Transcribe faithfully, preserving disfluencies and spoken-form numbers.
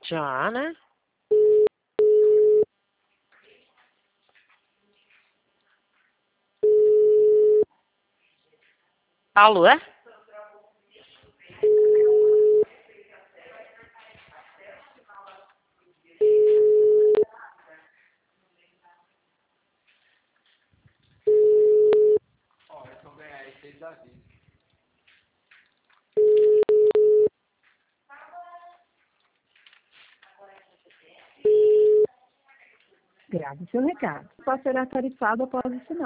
Já, né? Alô, é? Grave seu recado. Só será tarifado após o sinal.